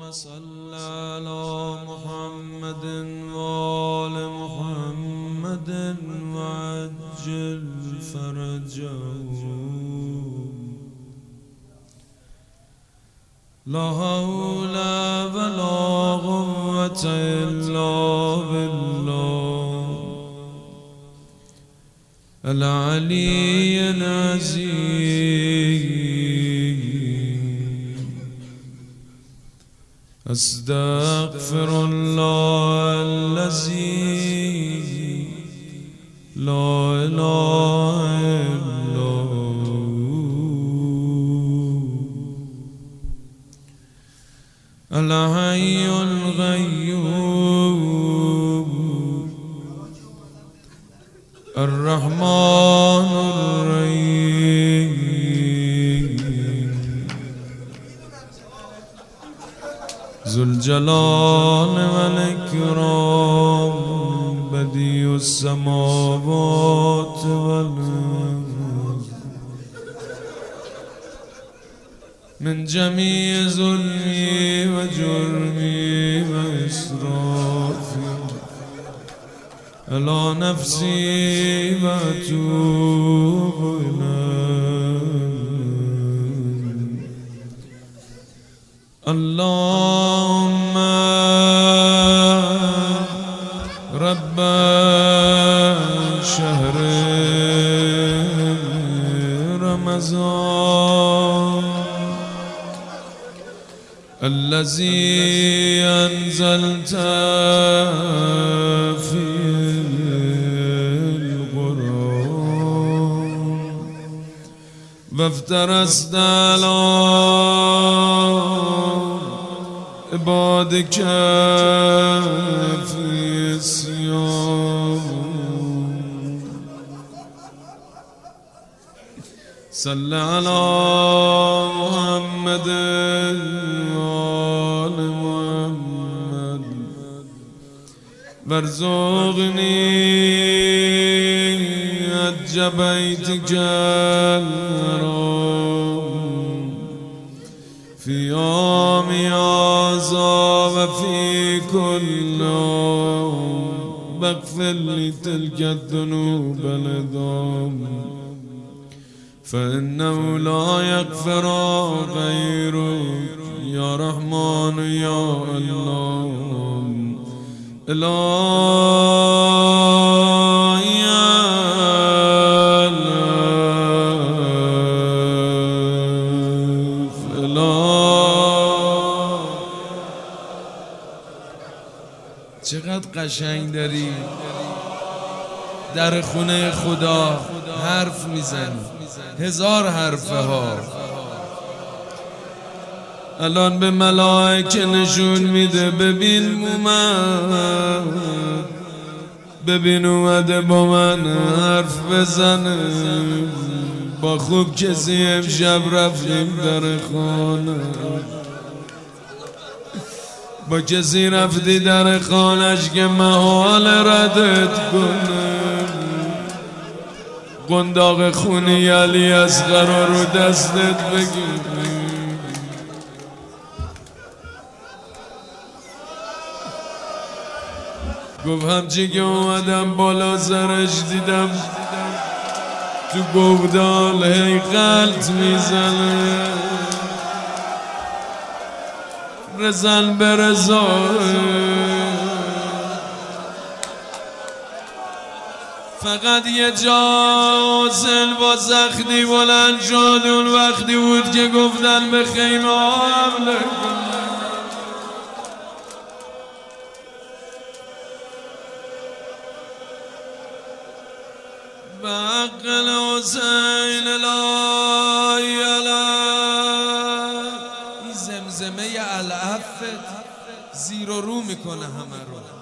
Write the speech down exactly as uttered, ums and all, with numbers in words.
صل على محمد وآل محمد وعجل فرجهم. لا حول ولا قوة إلا بالله العلي العظيم. أستغفر الله الذي لا إله إلا هو الحي القيوم الرحمن الرحيم ذو الجلال والإكرام بديع السماوات والأرض من جميع ظلمي وجرمي وإسرافي على نفسي وأتوب إليك. اللهم رب شهر رمضان الذي أنزلت فيه القرآن وافترست على عبادك في الصيام. صل على محمد وآل محمد وارزقني حج بيتك الحرام في يوم هذا وفي كل يوم واغفر لي تلك الذنوب العظام فإنه لا يغفر غيرك يا رحمن يا الله. الله يا الله. چقدر قشنگ داری در خونه خدا حرف میزنی، هزار حرفه ها. الان به ملائکه نشون میده ببین مومن، ببین اومده با من حرف بزنه. با خوب کسی امشب رفتیم در خانه، با کسی رفتی در خانش که محال ردت کنه. قنداق خونی علی اصغر رو دستت بگیر. گفت همچی که اومدم بالا سرش دیدم تو گودال هی غلط میزنه. رزن برزا فقط یه جا حسین با زخمی بلند شد. اون وقتی بود که گفتن به خیمه ها حمله کن. به حق حسین لا اله. این زمزمه العفت زیر و رو میکنه همه رو.